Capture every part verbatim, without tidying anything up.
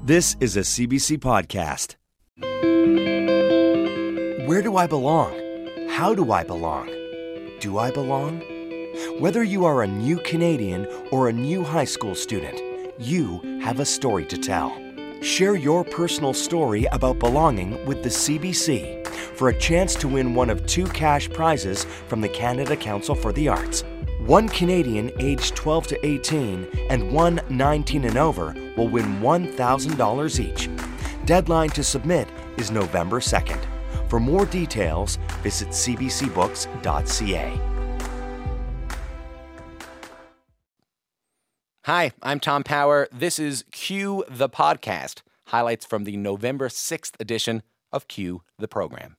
This is a C B C podcast. Where do I belong? How do I belong? Do I belong? Whether you are a new Canadian or a new high school student, you have a story to tell. Share your personal story about belonging with the C B C for a chance to win one of two cash prizes from the Canada Council for the Arts. One Canadian aged twelve to eighteen and one nineteen and over will win one thousand dollars each. Deadline to submit is November second. For more details, visit c b c books dot c a. Hi, I'm Tom Power. This is Q the Podcast, highlights from the November sixth edition of Q the Program.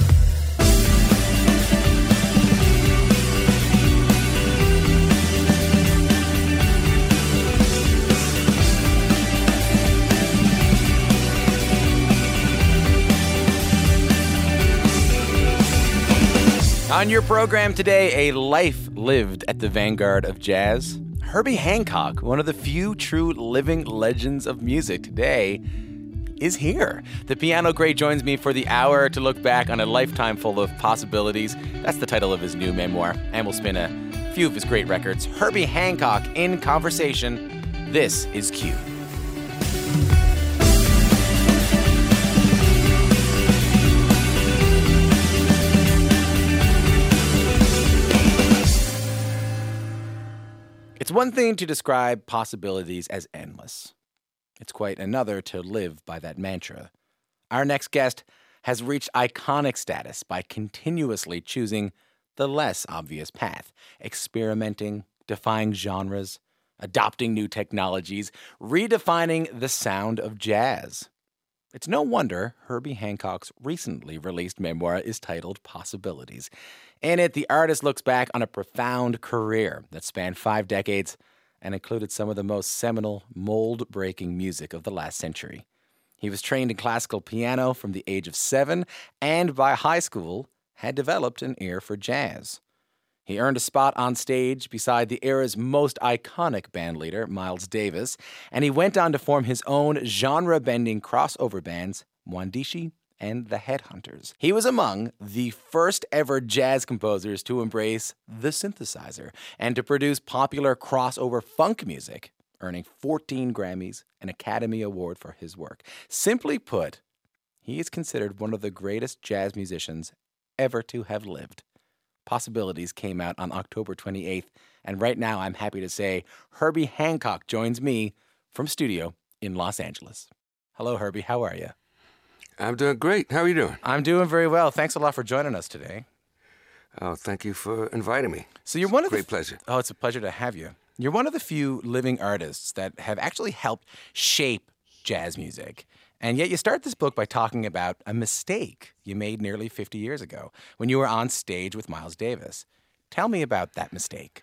On your program today, a life lived at the vanguard of jazz. Herbie Hancock, one of the few true living legends of music today, is here. The piano great joins me for the hour to look back on a lifetime full of possibilities. That's the title of his new memoir, and we'll spin a few of his great records. Herbie Hancock in conversation. This is Q. It's one thing to describe possibilities as endless. It's quite another to live by that mantra. Our next guest has reached iconic status by continuously choosing the less obvious path, experimenting, defying genres, adopting new technologies, redefining the sound of jazz. It's no wonder Herbie Hancock's recently released memoir is titled Possibilities. In it, the artist looks back on a profound career that spanned five decades and included some of the most seminal, mold-breaking music of the last century. He was trained in classical piano from the age of seven, and by high school had developed an ear for jazz. He earned a spot on stage beside the era's most iconic bandleader, Miles Davis, and he went on to form his own genre-bending crossover bands, Mwandishi and the Headhunters. He was among the first ever jazz composers to embrace the synthesizer and to produce popular crossover funk music, earning fourteen Grammys, an Academy Award for his work. Simply put, he is considered one of the greatest jazz musicians ever to have lived. Possibilities came out on October twenty-eighth, and right now I'm happy to say Herbie Hancock joins me from studio in Los Angeles. Hello, Herbie. How are you? I'm doing great. How are you doing? I'm doing very well. Thanks a lot for joining us today. Oh, thank you for inviting me. So you're one it's of the great pleasure. Oh, it's a pleasure to have you. You're one of the few living artists that have actually helped shape jazz music. And yet you start this book by talking about a mistake you made nearly fifty years ago when you were on stage with Miles Davis. Tell me about that mistake.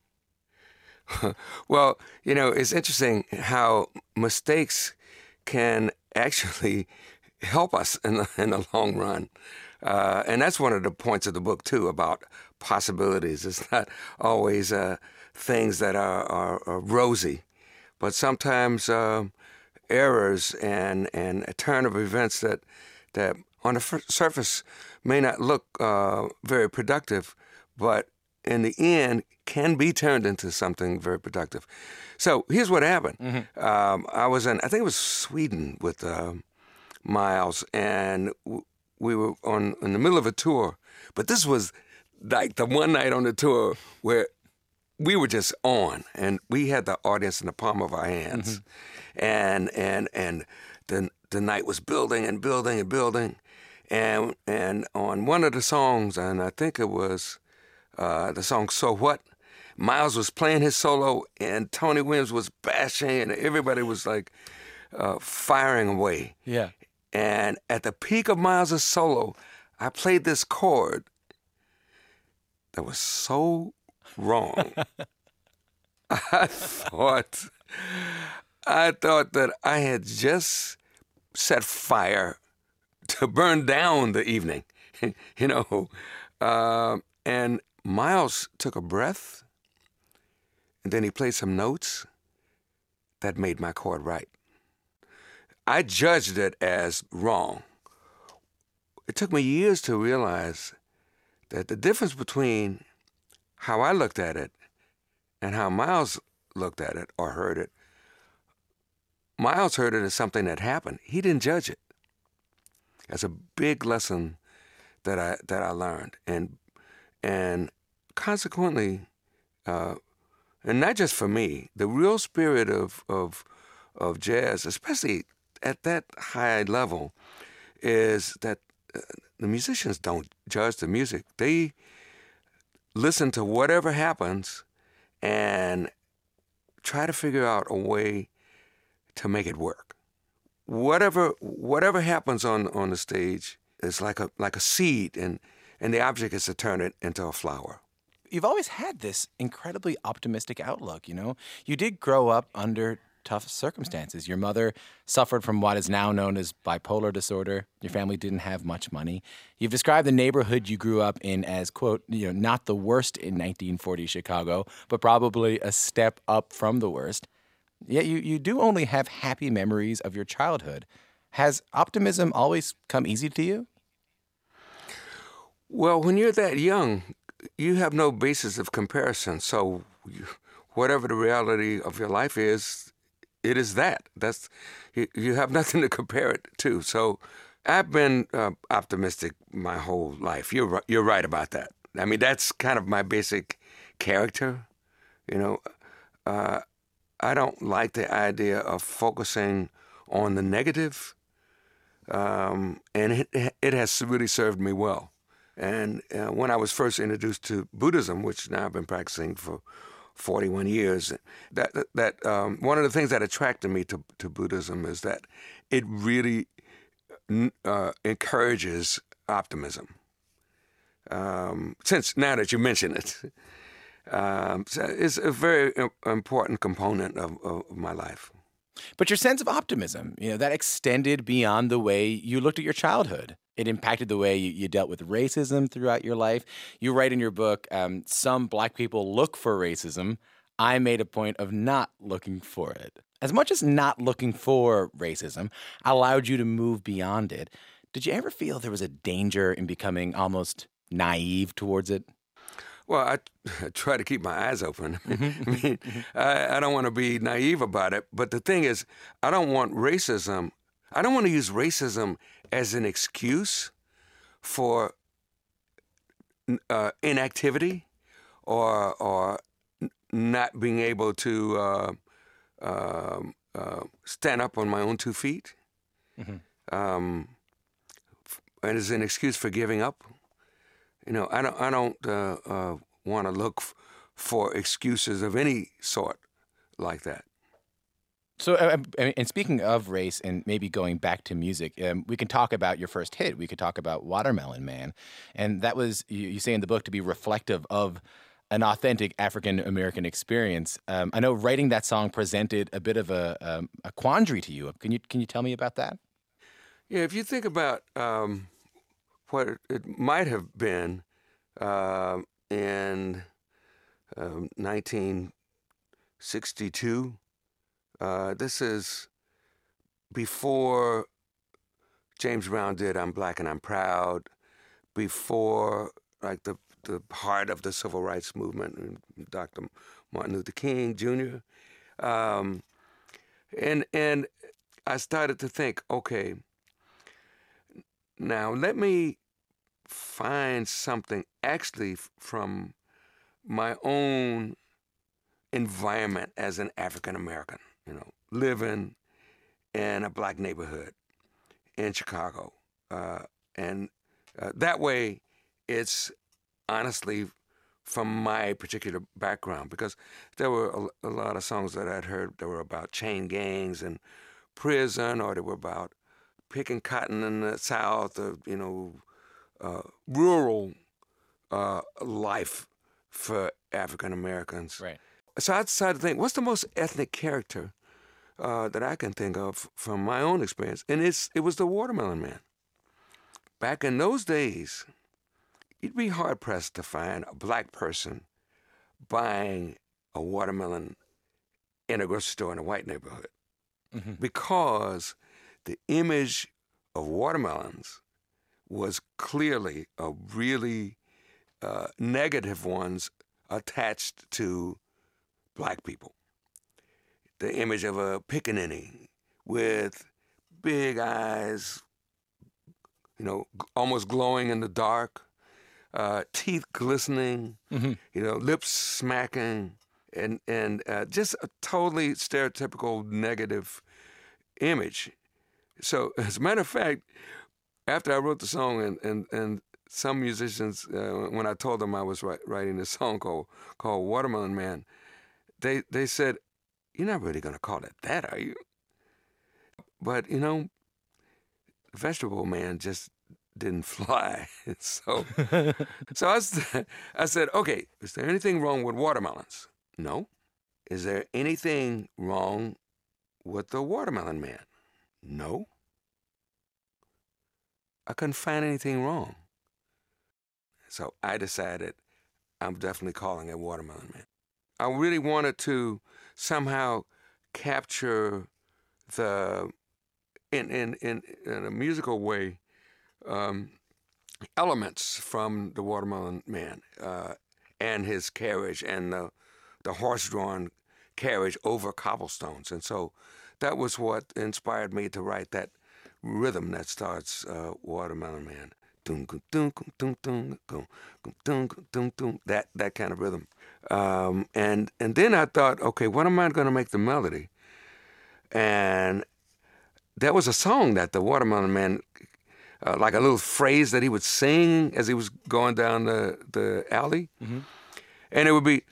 Well, you know, it's interesting how mistakes can actually help us in the, in the long run. Uh, and that's one of the points of the book, too, about possibilities. It's not always uh, things that are, are, are rosy, but sometimes uh, errors and, and a turn of events that, that on the f- surface may not look uh, very productive, but in the end can be turned into something very productive. So here's what happened. Mm-hmm. Um, I was in, I think it was Sweden with uh, Miles, and w- we were on in the middle of a tour. But this was like the one night on the tour where we were just on, and we had the audience in the palm of our hands. Mm-hmm. And and and the the night was building and building and building. And and on one of the songs, and I think it was uh, the song So What, Miles was playing his solo, and Tony Williams was bashing, and everybody was like uh, firing away. Yeah. And at the peak of Miles' solo, I played this chord that was so wrong. I thought, I thought that I had just set fire to burn down the evening, you know. Uh, and Miles took a breath, and then he played some notes that made my chord right. I judged it as wrong. It took me years to realize that the difference between how I looked at it and how Miles looked at it or heard it, Miles heard it as something that happened. He didn't judge it. That's a big lesson that I that I learned, and and consequently, uh, and not just for me, the real spirit of of of jazz, especially at that high level, is that uh, the musicians don't judge the music. They listen to whatever happens and try to figure out a way to make it work. Whatever whatever happens on, on the stage is like a like a seed, and, and the object is to turn it into a flower. You've always had this incredibly optimistic outlook, you know? You did grow up under tough circumstances. Your mother suffered from what is now known as bipolar disorder. Your family didn't have much money. You've described the neighborhood you grew up in as, quote, you know, not the worst in nineteen forties Chicago, but probably a step up from the worst. Yet you, you do only have happy memories of your childhood. Has optimism always come easy to you? Well, when you're that young, you have no basis of comparison. So you, whatever the reality of your life is, it is that. That's you, you have nothing to compare it to. So I've been uh, optimistic my whole life. You're right, you're right about that. I mean, that's kind of my basic character. You know, uh, I don't like the idea of focusing on the negative, um, and it, it has really served me well. And uh, when I was first introduced to Buddhism, which now I've been practicing for forty-one years, that that um, one of the things that attracted me to, to Buddhism is that it really uh, encourages optimism. Um, since now that you mention it, um, so it's a very important component of, of my life. But your sense of optimism, you know, that extended beyond the way you looked at your childhood. It impacted the way you, you dealt with racism throughout your life. You write in your book, um, some black people look for racism. I made a point of not looking for it. As much as not looking for racism allowed you to move beyond it, did you ever feel there was a danger in becoming almost naive towards it? Well, I, I try to keep my eyes open. I mean, I, I don't want to be naive about it. But the thing is, I don't want racism. I don't want to use racism as an excuse for uh, inactivity or or not being able to uh, uh, uh, stand up on my own two feet. Mm-hmm. Um, and as an excuse for giving up. You know, I don't. I don't uh, uh, want to look f- for excuses of any sort like that. So, uh, and speaking of race, and maybe going back to music, um, we can talk about your first hit. We could talk about Watermelon Man, and that was you, you say in the book to be reflective of an authentic African American experience. Um, I know writing that song presented a bit of a, um, a quandary to you. Can you can you tell me about that? Yeah, if you think about. Um what it might have been uh, in um, nineteen sixty-two. Uh, this is before James Brown did I'm Black and I'm Proud, before like the, the heart of the civil rights movement, Doctor Martin Luther King Junior Um, and, and I started to think, okay, now, let me find something actually from my own environment as an African American, you know, living in a black neighborhood in Chicago. Uh, and uh, that way, it's honestly from my particular background, because there were a, a lot of songs that I'd heard that were about chain gangs and prison, or they were about picking cotton in the South, or, you know, uh, rural uh, life for African Americans. Right. So I decided to think, what's the most ethnic character uh, that I can think of from my own experience? And it's it was the Watermelon Man. Back in those days, you'd be hard-pressed to find a black person buying a watermelon in a grocery store in a white neighborhood, mm-hmm. because the image of watermelons was clearly a really uh, negative ones attached to black people. The image of a pickaninny with big eyes, you know, g- almost glowing in the dark, uh, teeth glistening, Mm-hmm. you know, lips smacking, and and uh, just a totally stereotypical negative image. So, as a matter of fact, after I wrote the song, and and, and some musicians, uh, when I told them I was write, writing this song called called Watermelon Man, they they said, "You're not really going to call it that, are you?" But you know, Vegetable Man just didn't fly. so so I, s- I said, "Okay, is there anything wrong with watermelons?" No. Is there anything wrong with the Watermelon Man? No. I couldn't find anything wrong. So I decided I'm definitely calling it Watermelon Man. I really wanted to somehow capture the, in, in, in, in a musical way, um, elements from the Watermelon Man uh, and his carriage and the, the horse-drawn carriage over cobblestones. And so that was what inspired me to write that rhythm that starts uh, Watermelon Man. That that kind of rhythm. Um, and and then I thought, okay, what am I going to make the melody? And there was a song that the Watermelon Man, uh, like a little phrase that he would sing as he was going down the, the alley. Mm-hmm. And it would be,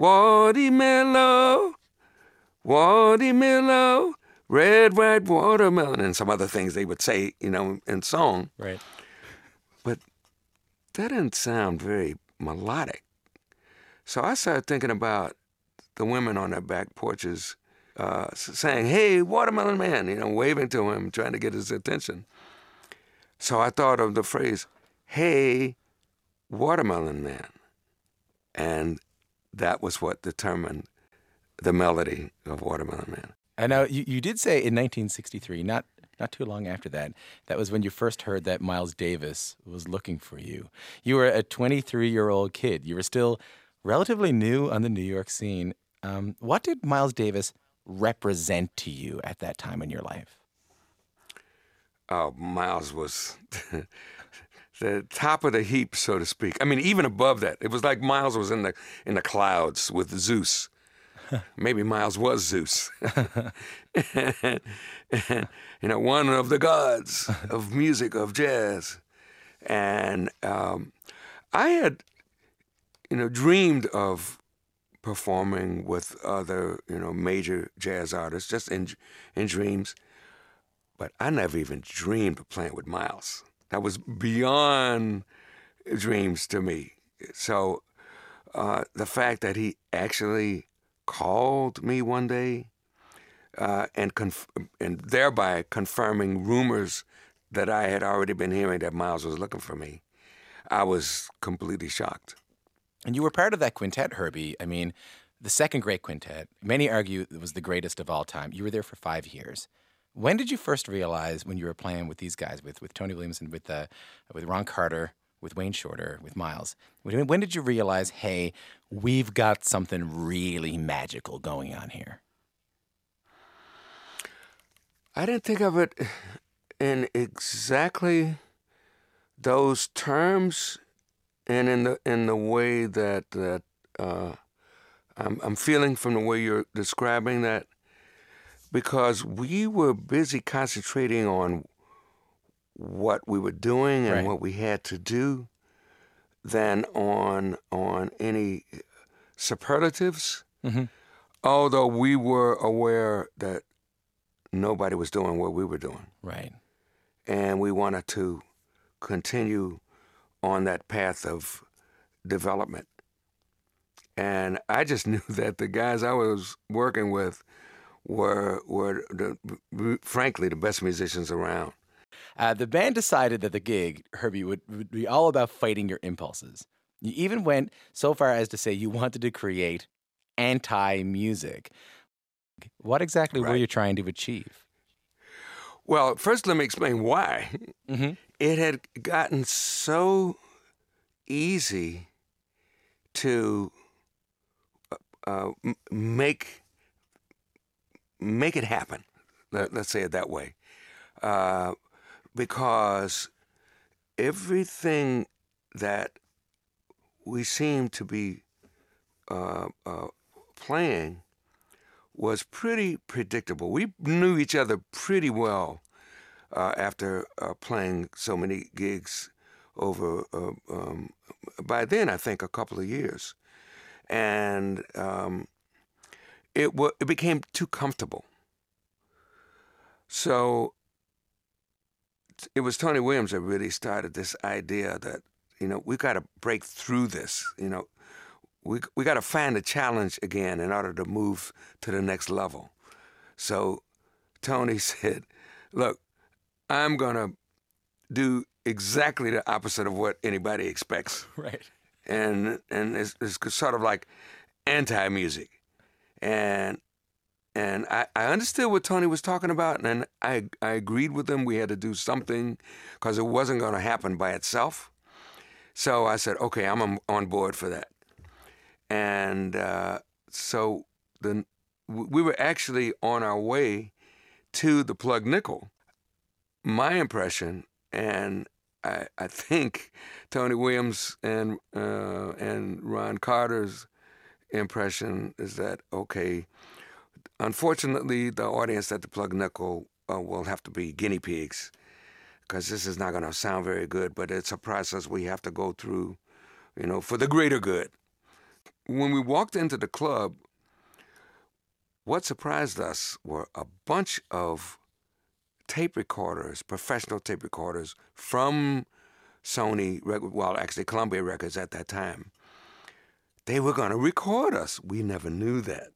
watermelon, watermelon, red, white watermelon, and some other things they would say, you know, in song. Right. But that didn't sound very melodic. So I started thinking about the women on their back porches uh, saying, "Hey, Watermelon Man," you know, waving to him, trying to get his attention. So I thought of the phrase, "Hey, Watermelon Man." And that was what determined the melody of Watermelon Man. And now you, you did say in nineteen sixty-three, not not too long after that, that was when you first heard that Miles Davis was looking for you. You were a twenty-three-year-old kid. You were still relatively new on the New York scene. Um, what did Miles Davis represent to you at that time in your life? Oh, Miles was the top of the heap, so to speak. I mean, even above that, it was like Miles was in the in the clouds with Zeus. Maybe Miles was Zeus. and, and, you know, one of the gods of music, of jazz. And um, I had, you know, dreamed of performing with other, you know, major jazz artists, just in in dreams. But I never even dreamed of playing with Miles. That was beyond dreams to me. So uh, the fact that he actually called me one day uh, and conf- and thereby confirming rumors that I had already been hearing that Miles was looking for me, I was completely shocked. And you were part of that quintet, Herbie. I mean, the second great quintet. Many argue it was the greatest of all time. You were there for five years. When did you first realize, when you were playing with these guys, with, with Tony Williamson, with uh, with Ron Carter, with Wayne Shorter, with Miles, when, when did you realize, hey, we've got something really magical going on here? I didn't think of it in exactly those terms and in the in the way that that uh, I'm, I'm feeling from the way you're describing that, because we were busy concentrating on what we were doing and Right. what we had to do than on on any superlatives, Mm-hmm. although we were aware that nobody was doing what we were doing. Right. And we wanted to continue on that path of development. And I just knew that the guys I was working with were, were the, frankly, the best musicians around. Uh, the band decided that the gig, Herbie, would, would be all about fighting your impulses. You even went so far as to say you wanted to create anti-music. What exactly were Right. you trying to achieve? Well, first let me explain why. Mm-hmm. It had gotten so easy to uh, m- make make it happen. Let, let's say it that way, uh, because everything that we seemed to be uh, uh, playing was pretty predictable. We knew each other pretty well uh, after uh, playing so many gigs over, uh, um, by then, I think, a couple of years. And um, it, w- it became too comfortable. So it was Tony Williams that really started this idea that, you know, we got to break through this, you know. We we got to find a challenge again in order to move to the next level. So Tony said, look, I'm going to do exactly the opposite of what anybody expects. Right. And and it's, it's sort of like anti-music. And and I, I understood what Tony was talking about, and I, I agreed with him. We had to do something because it wasn't going to happen by itself. So I said, okay, I'm on board for that. And uh, so the, we were actually on our way to the Plug Nickel. My impression, and I, I think Tony Williams and uh, and Ron Carter's impression is that, okay, unfortunately, the audience at the Plug Nickel uh, will have to be guinea pigs because this is not going to sound very good, but it's a process we have to go through, you know, for the greater good. When we walked into the club, what surprised us were a bunch of tape recorders, professional tape recorders from Sony, well, actually Columbia Records at that time. They were going to record us. We never knew that.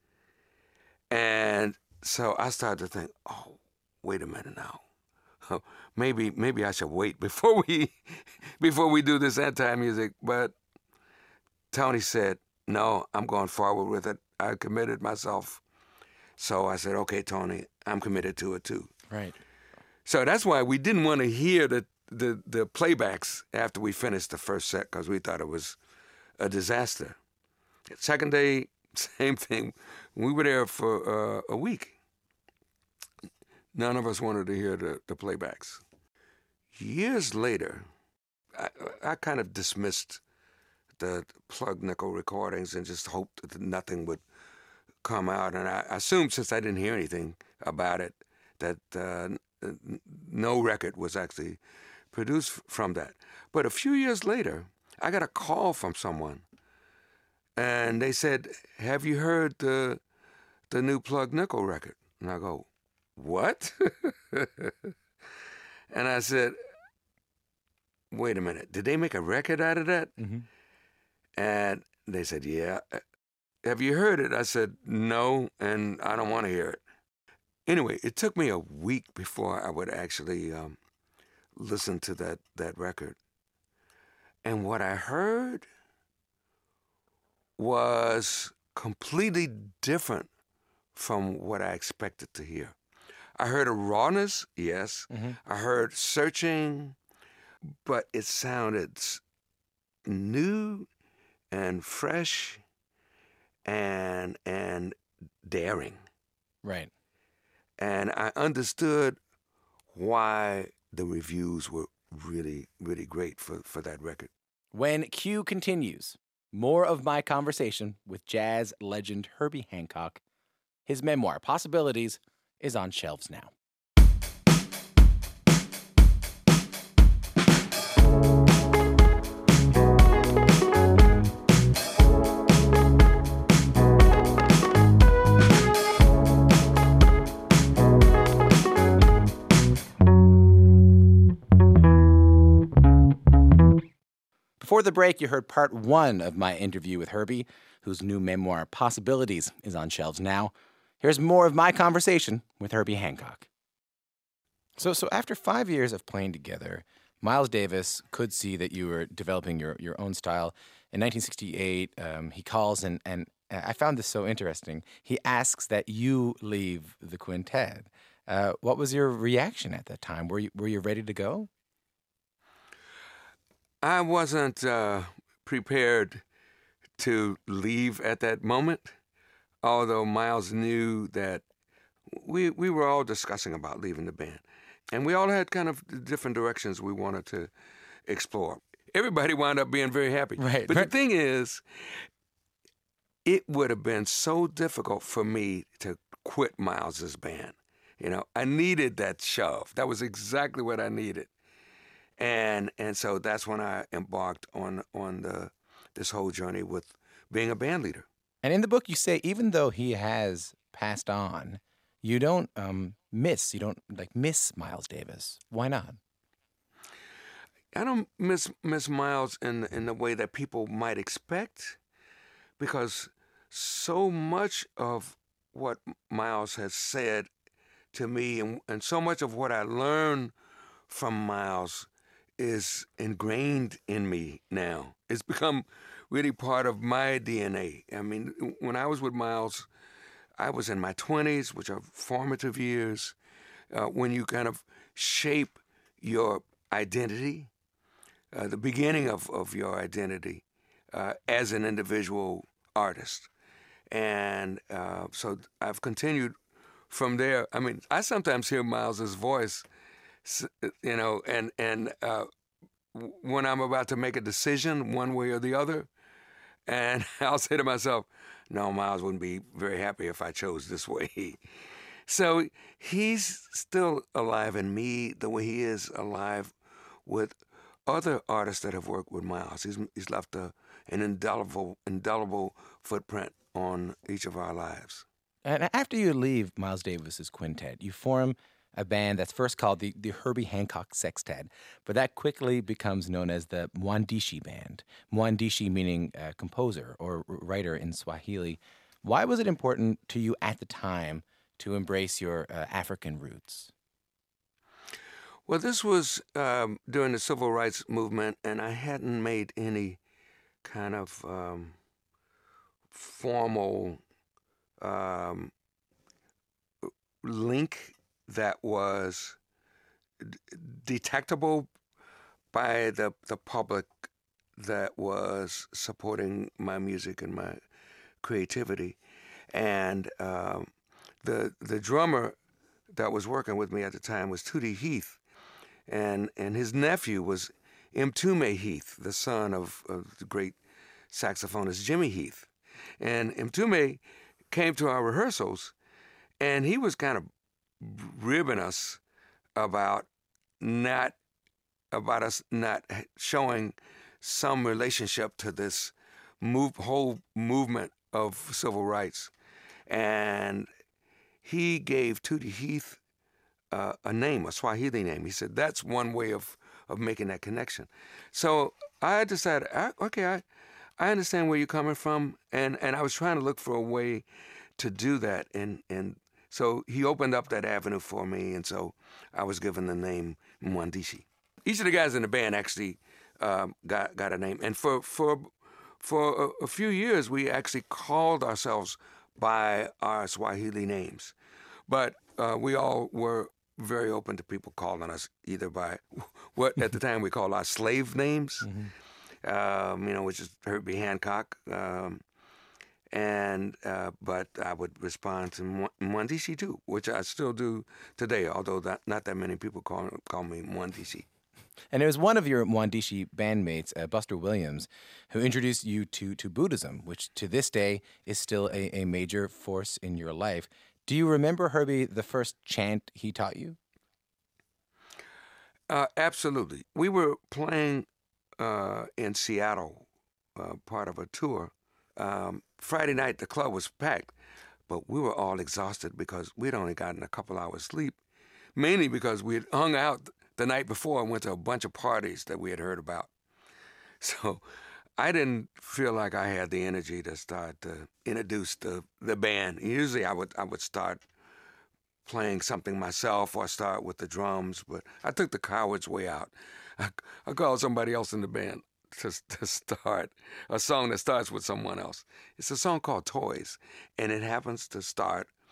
And so I started to think, oh, wait a minute now. Maybe maybe I should wait before we before we do this anti-music. But Tony said, no, I'm going forward with it. I committed myself. So I said, okay, Tony, I'm committed to it too. Right. So that's why we didn't want to hear the, the, the playbacks after we finished the first set because we thought it was a disaster. Second day, same thing. We were there for uh, a week. None of us wanted to hear the, the playbacks. Years later, I, I kind of dismissed the Plug Nickel recordings and just hoped that nothing would come out. And I assumed, since I didn't hear anything about it, that uh, no record was actually produced from that. But a few years later, I got a call from someone, and they said, have you heard the, the new Plug Nickel record? And I go, what? And I said, wait a minute, did they make a record out of that? Mm-hmm. And they said, yeah. Have you heard it? I said, no, and I don't want to hear it. Anyway, it took me a week before I would actually um, listen to that, that record. And what I heard was completely different from what I expected to hear. I heard a rawness, yes. Mm-hmm. I heard searching, but it sounded new and fresh and and daring. Right. And I understood why the reviews were really, really great for, for that record. When Q continues, more of my conversation with jazz legend Herbie Hancock. His memoir, Possibilities, is on shelves now. Before the break, you heard part one of my interview with Herbie, whose new memoir, Possibilities, is on shelves now. Here's more of my conversation with Herbie Hancock. So, so after five years of playing together, Miles Davis could see that you were developing your, your own style. In nineteen sixty-eight, um, he calls, and, and I found this so interesting. He asks that you leave the quintet. Uh, what was your reaction at that time? Were you were you ready to go? I wasn't uh, prepared to leave at that moment, although Miles knew that we we were all discussing about leaving the band. And we all had kind of different directions we wanted to explore. Everybody wound up being very happy. Right. But right. the thing is, it would have been so difficult for me to quit Miles's band. You know, I needed that shove. That was exactly what I needed. And and so that's when I embarked on on the this whole journey with being a band leader. And in the book, you say even though he has passed on, you don't um, miss, you don't like miss Miles Davis. Why not? I don't miss miss Miles in in the way that people might expect, because so much of what Miles has said to me and, and so much of what I learned from Miles is ingrained in me now. It's become really part of my D N A. I mean, when I was with Miles, I was in my twenties, which are formative years, uh, when you kind of shape your identity, uh, the beginning of, of your identity uh, as an individual artist. And uh, so I've continued from there. I mean, I sometimes hear Miles's voice, you know, and, and uh, when I'm about to make a decision one way or the other, and I'll say to myself, no, Miles wouldn't be very happy if I chose this way. So he's still alive in me the way he is alive with other artists that have worked with Miles. He's, he's left a, an indelible, indelible footprint on each of our lives. And after you leave Miles Davis's quintet, you form a band that's first called the, the Herbie Hancock Sextet, but that quickly becomes known as the Mwandishi Band. Mwandishi meaning uh, composer or writer in Swahili. Why was it important to you at the time to embrace your uh, African roots? Well, this was um, during the civil rights movement, and I hadn't made any kind of um, formal um, link that was d- detectable by the the public that was supporting my music and my creativity. And um, the the drummer that was working with me at the time was Tootie Heath, and and his nephew was Mtume Heath, the son of, of the great saxophonist Jimmy Heath. And Mtume came to our rehearsals, and he was kind of ribbing us about not about us not showing some relationship to this move, whole movement of civil rights. And he gave Tootie Heath uh, a name, a Swahili name. He said, that's one way of, of making that connection. So I decided, okay, I, I understand where you're coming from, and, and I was trying to look for a way to do that, and, and so he opened up that avenue for me, and so I was given the name Mwandishi. Each of the guys in the band actually um, got got a name, and for for for a, a few years we actually called ourselves by our Swahili names, but uh, we all were very open to people calling us either by what at the time we called our slave names, mm-hmm. um, you know, which is Herbie Hancock. Um, And uh, but I would respond to Mwandishi too, which I still do today, although that, not that many people call call me Mwandishi. And it was one of your Mwandishi bandmates, uh, Buster Williams, who introduced you to, to Buddhism, which to this day is still a, a major force in your life. Do you remember, Herbie, the first chant he taught you? Uh, absolutely. We were playing uh, in Seattle, uh, part of a tour. Um, Friday night, the club was packed, but we were all exhausted because we'd only gotten a couple hours sleep, mainly because we had hung out the night before and went to a bunch of parties that we had heard about. So I didn't feel like I had the energy to start to introduce the, the band. Usually I would I would start playing something myself or start with the drums, but I took the coward's way out. I, I called somebody else in the band to, to start a song that starts with someone else. It's a song called Toys, and it happens to start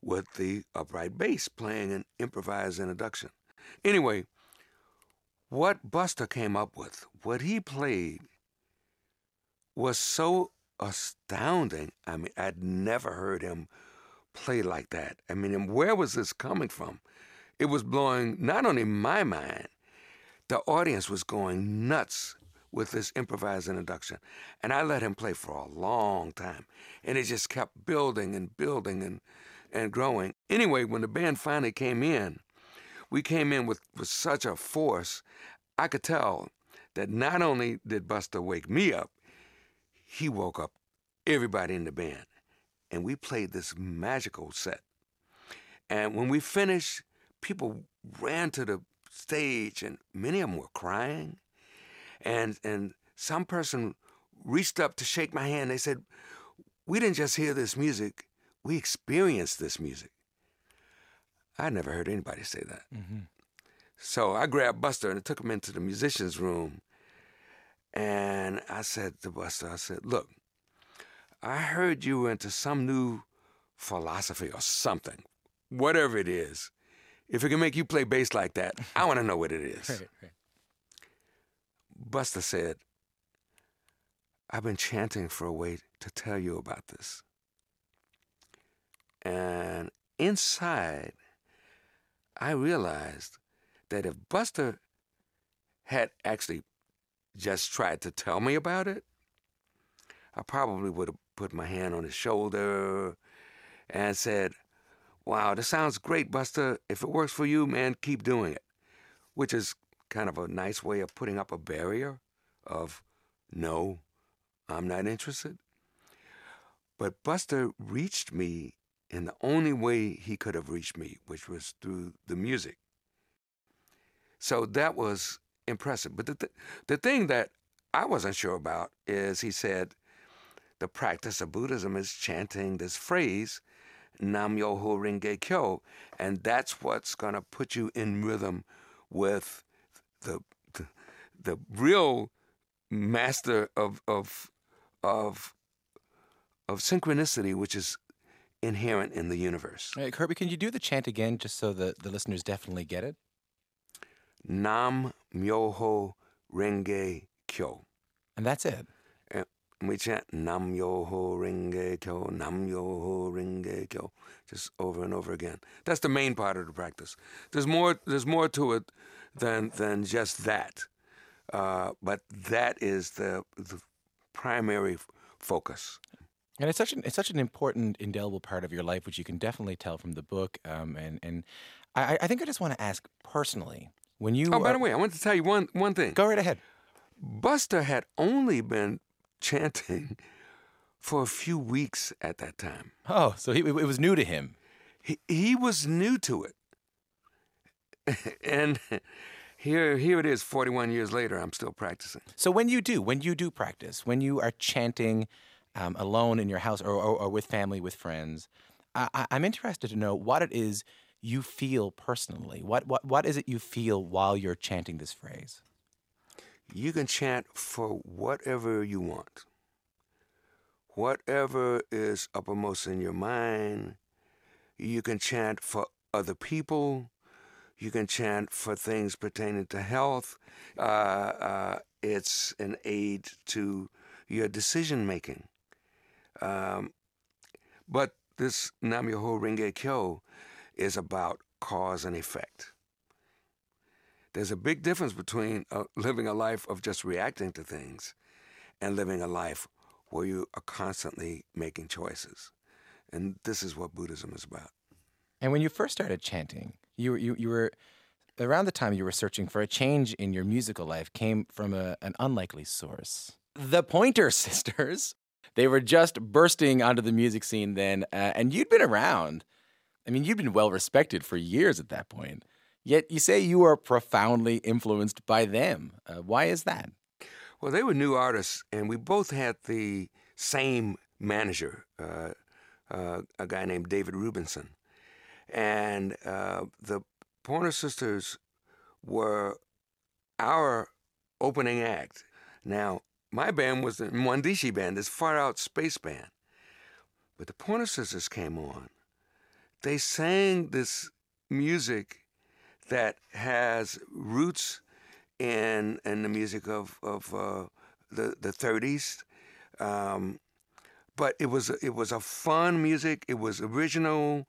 with the upright bass playing an improvised introduction. Anyway, what Buster came up with, what he played, was so astounding. I mean, I'd never heard him play like that. I mean, where was this coming from? It was blowing not only my mind, the audience was going nuts with this improvised introduction. And I let him play for a long time. And it just kept building and building and, and growing. Anyway, when the band finally came in, we came in with, with such a force, I could tell that not only did Buster wake me up, he woke up everybody in the band. And we played this magical set. And when we finished, people ran to the stage, and many of them were crying. And and some person reached up to shake my hand. They said, "We didn't just hear this music, we experienced this music." I never heard anybody say that. Mm-hmm. So I grabbed Buster and I took him into the musician's room. And I said to Buster, I said, "Look, I heard you were into some new philosophy or something, whatever it is. If it can make you play bass like that, I want to know what it is." Right, right. Buster said, "I've been chanting for a way to tell you about this." And inside, I realized that if Buster had actually just tried to tell me about it, I probably would have put my hand on his shoulder and said, "Wow, this sounds great, Buster. If it works for you, man, keep doing it." Which is kind of a nice way of putting up a barrier of, "No, I'm not interested." But Buster reached me in the only way he could have reached me, which was through the music. So that was impressive. But the, th- the thing that I wasn't sure about is he said the practice of Buddhism is chanting this phrase, Nam Myoho Renge Kyo, and that's what's going to put you in rhythm with the the, the real master of of of of synchronicity, which is inherent in the universe. Hey, Kirby, can you do the chant again, just so the, the listeners definitely get it? Nam Myoho Renge Kyo. And that's it. And we chant Nam Myoho Renge Kyo, Nam Myoho Renge Kyo, just over and over again. That's the main part of the practice. There's more. There's more to it than than just that. Uh, but that is the the primary f- focus. And it's such an it's such an important, indelible part of your life, which you can definitely tell from the book. Um, and and I, I think I just want to ask personally, when you oh, by are, the way, I want to tell you one one thing. Go right ahead. Buster had only been chanting for a few weeks at that time. Oh, so he, it was new to him. He he was new to it, and here here it is. forty-one years later, I'm still practicing. So when you do, when you do practice, when you are chanting um, alone in your house or, or, or with family, with friends, I, I'm interested to know what it is you feel personally. What what what is it you feel while you're chanting this phrase? You can chant for whatever you want. Whatever is uppermost in your mind. You can chant for other people. You can chant for things pertaining to health. Uh, uh, it's an aid to your decision making. Um, but this Nam Myoho Renge Kyo is about cause and effect. There's a big difference between uh, living a life of just reacting to things and living a life where you are constantly making choices. And this is what Buddhism is about. And when you first started chanting, you were, you, you were around the time you were searching for a change in your musical life came from a, an unlikely source. The Pointer Sisters. They were just bursting onto the music scene then, uh, and you'd been around. I mean, you'd been well respected for years at that point. Yet you say you were profoundly influenced by them. Uh, why is that? Well, they were new artists, and we both had the same manager, uh, uh, a guy named David Rubinson. And uh, the Pointer Sisters were our opening act. Now, my band was the Mwandishi Band, this far-out space band. But the Pointer Sisters came on they sang this music that has roots in in the music of of uh, the the thirties, um, but it was it was a fun music. It was original.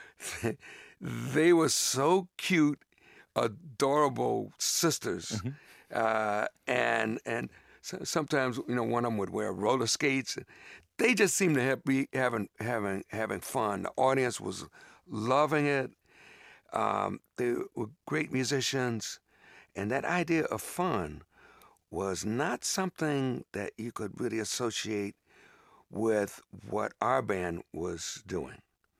They were so cute, adorable sisters, Mm-hmm. uh, and and so, sometimes you know one of them would wear roller skates. They just seemed to have, be having having having fun. The audience was loving it. Um, they were great musicians, and that idea of fun was not something that you could really associate with what our band was doing.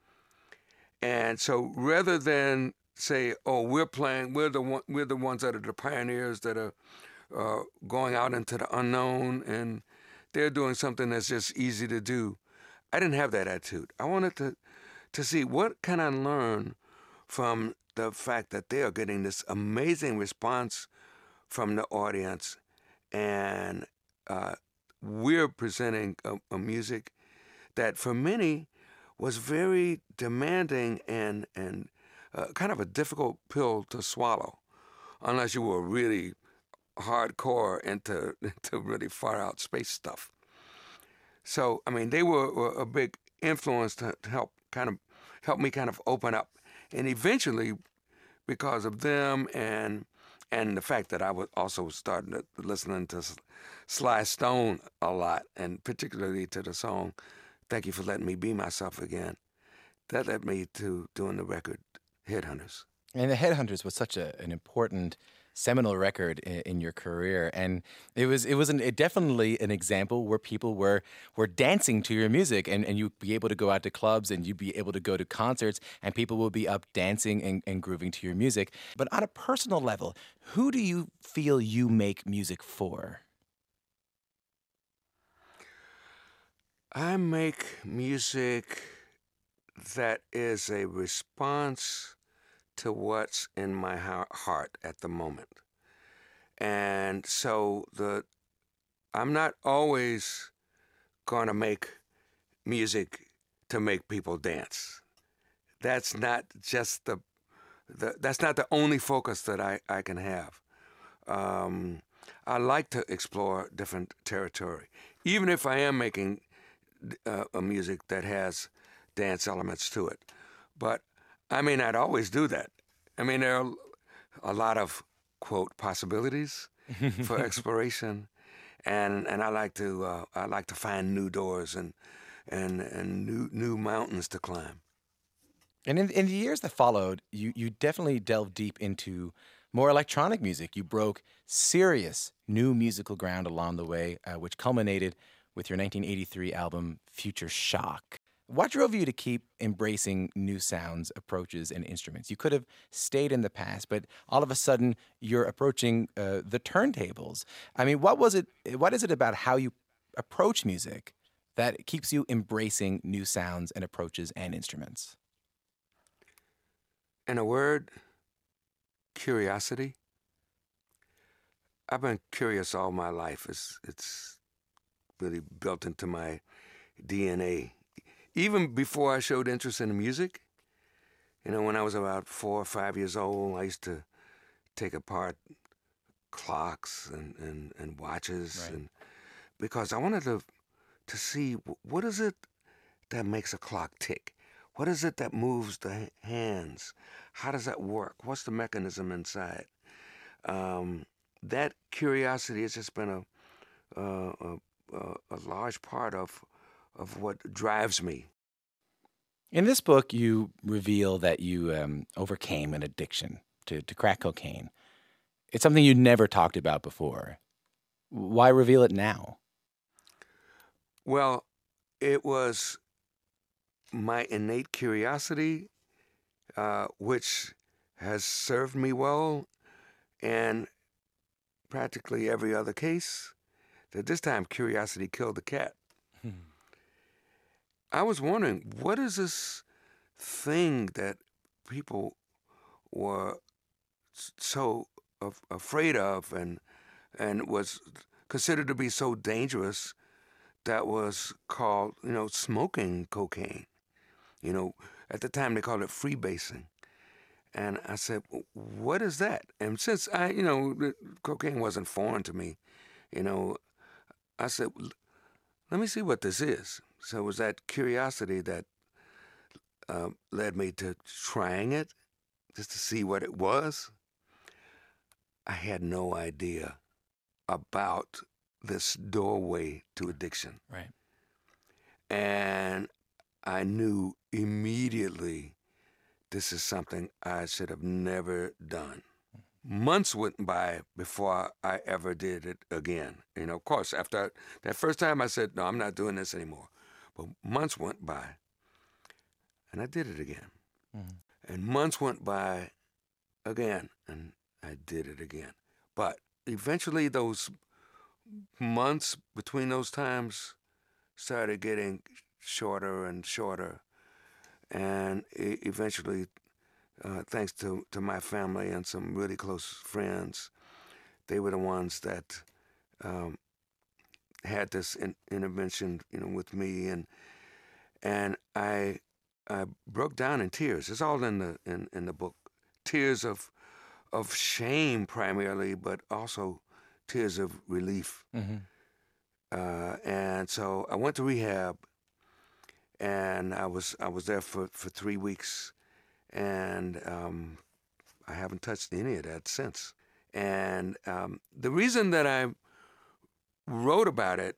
And so rather than say, "Oh, we're playing, we're the one, we're the ones that are the pioneers that are uh, going out into the unknown, and they're doing something that's just easy to do," I didn't have that attitude. I wanted to to see what can I learn from the fact that they are getting this amazing response from the audience, and uh, we're presenting a, a music that for many was very demanding and and uh, kind of a difficult pill to swallow, unless you were really hardcore into into really far out space stuff. So I mean, they were, were a big influence to, to help kind of help me kind of open up, and eventually, because of them and and the fact that I was also starting to listening to Sly Stone a lot, and particularly to the song "Thank You for Letting Me Be Myself Again," that led me to doing the record Headhunters. And the Headhunters was such a, an important seminal record in, in your career, and it was it was an, it definitely an example where people were were dancing to your music, and, and you'd be able to go out to clubs and you'd be able to go to concerts, and people will be up dancing and, and grooving to your music. But on a personal level, who do you feel you make music for? I make music that is a response to what's in my heart at the moment. And so the I'm not always going to make music to make people dance. That's not just the, the that's not the only focus that I, I can have. Um, I like to explore different territory, even if I am making uh, a music that has dance elements to it. But I may not always do that. I mean, there are a lot of, quote, possibilities for exploration, and and I like to uh, I like to find new doors and and and new new mountains to climb. And in, in the years that followed, you, you definitely delved deep into more electronic music. You broke serious new musical ground along the way, uh, which culminated with your nineteen eighty-three album, Future Shock. What drove you to keep embracing new sounds, approaches, and instruments? You could have stayed in the past, but all of a sudden you're approaching uh, the turntables. I mean, what was it? What is it about how you approach music that keeps you embracing new sounds and approaches and instruments? In a word, curiosity. I've been curious all my life. It's it's really built into my D N A. Even before I showed interest in music, you know, when I was about four or five years old, I used to take apart clocks and, and, and watches, Right. and because I wanted to to see what is it that makes a clock tick. What is it that moves the hands? How does that work? What's the mechanism inside? Um, that curiosity has just been a a, a, a large part of of what drives me. In this book, you reveal that you um, overcame an addiction to, to crack cocaine. It's something you never talked about before. Why reveal it now? Well, it was my innate curiosity, uh, which has served me well in practically every other case. That this time, curiosity killed the cat. I was wondering, what is this thing that people were so af- afraid of and and was considered to be so dangerous, that was called, you know, smoking cocaine. You know, At the time, they called it freebasing. And I said, what is that? And since I, you know, cocaine wasn't foreign to me, you know, I said, let me see what this is. So it was that curiosity that uh, led me to trying it, just to see what it was. I had no idea about this doorway to addiction. Right. And I knew immediately this is something I should have never done. Months went by before I ever did it again. You know, of course, after that first time I said, no, I'm not doing this anymore. But months went by, and I did it again. Mm-hmm. And months went by again, and I did it again. But eventually those months between those times started getting shorter and shorter. And e- eventually, uh, thanks to, to my family and some really close friends, they were the ones that um, had this in, intervention, you know, with me, and and I I broke down in tears. It's all in the in, in the book. Tears of of shame primarily, but also tears of relief. Mm-hmm. Uh, and so I went to rehab. And I was I was there for, for three weeks, and um, I haven't touched any of that since. And um, the reason that I wrote about it,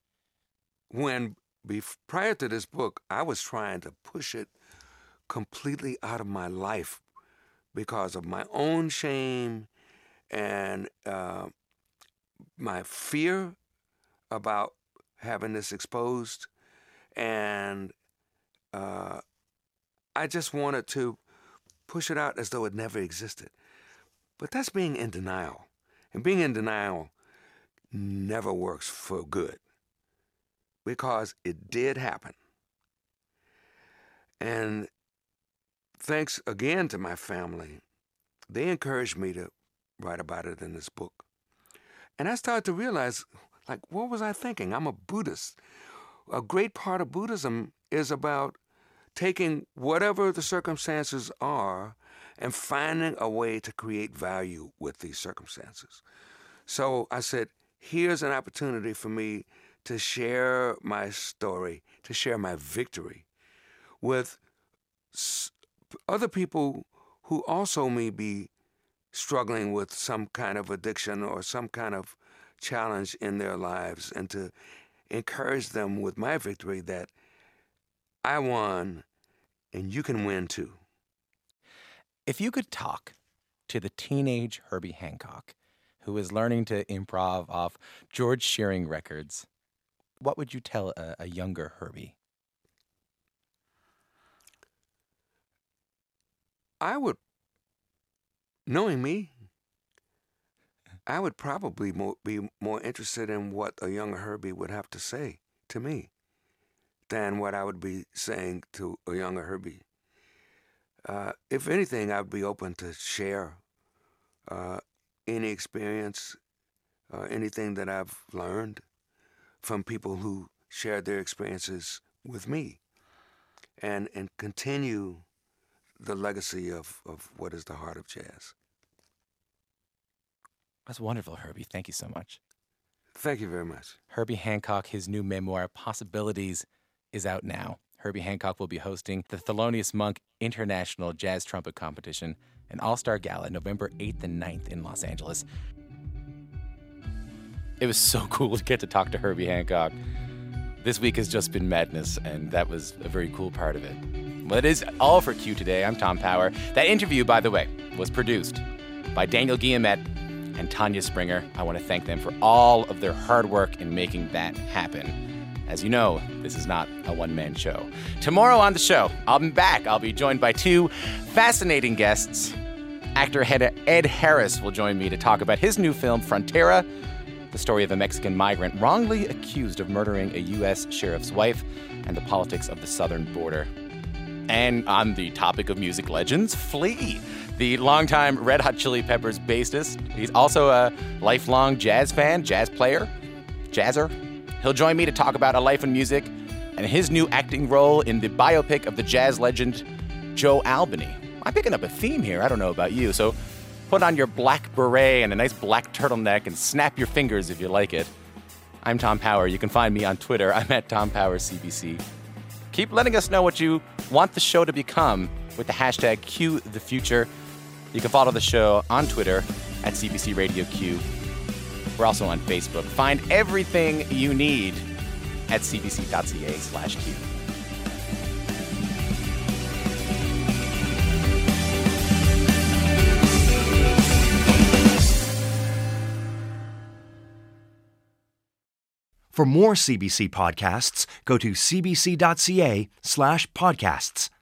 when bef- prior to this book, I was trying to push it completely out of my life because of my own shame and uh, my fear about having this exposed. And uh, I just wanted to push it out as though it never existed. But that's being in denial. And being in denial never works for good, because it did happen. And thanks again to my family, they encouraged me to write about it in this book. And I started to realize, like, what was I thinking? I'm a Buddhist. A great part of Buddhism is about taking whatever the circumstances are and finding a way to create value with these circumstances. So I said, here's an opportunity for me to share my story, to share my victory with other people who also may be struggling with some kind of addiction or some kind of challenge in their lives, and to encourage them with my victory that I won and you can win too. If you could talk to the teenage Herbie Hancock who is learning to improv off George Shearing records, what would you tell a, a younger Herbie? I would, knowing me, I would probably mo- be more interested in what a younger Herbie would have to say to me than what I would be saying to a younger Herbie. Uh, if anything, I would be open to share uh, any experience, uh, anything that I've learned from people who shared their experiences with me, and and continue the legacy of, of what is the heart of jazz. That's wonderful, Herbie. Thank you so much. Thank you very much. Herbie Hancock, his new memoir, Possibilities, is out now. Herbie Hancock will be hosting the Thelonious Monk International Jazz Trumpet Competition, an all-star gala, November eighth and ninth in Los Angeles. It was so cool to get to talk to Herbie Hancock. This week has just been madness, and that was a very cool part of it. Well, it is all for Q today. I'm Tom Power. That interview, by the way, was produced by Daniel Guillemette and Tanya Springer. I want to thank them for all of their hard work in making that happen. As you know, this is not a one-man show. Tomorrow on the show, I'll be back. I'll be joined by two fascinating guests. Actor Ed Harris will join me to talk about his new film, Frontera, the story of a Mexican migrant wrongly accused of murdering a U S sheriff's wife, and the politics of the southern border. And on the topic of music legends, Flea, the longtime Red Hot Chili Peppers bassist. He's also a lifelong jazz fan, jazz player, jazzer. He'll join me to talk about a life in music and his new acting role in the biopic of the jazz legend Joe Albany. I'm picking up a theme here. I don't know about you. So put on your black beret and a nice black turtleneck and snap your fingers if you like it. I'm Tom Power. You can find me on Twitter. I'm at Tom Power C B C. Keep letting us know what you want the show to become with the hashtag Q the Future. You can follow the show on Twitter at C B C Radio Q. We're also on Facebook. Find everything you need at cbc.ca slash Q. For more C B C podcasts, go to cbc.ca slash podcasts.